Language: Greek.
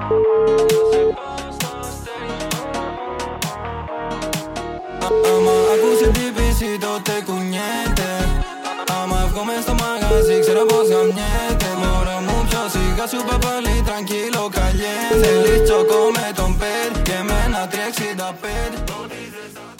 Άμα ακούσει τι πείσει τότε κουνιέται. Άμα βγούμε στο μαγαζί ξέρω πως γαμιέται. Μωρό μου πιο σιγά σου είπα πάλι τρανκίλο καλιέ. Θέλεις τσοκό με τον πέτ και με ένα 365.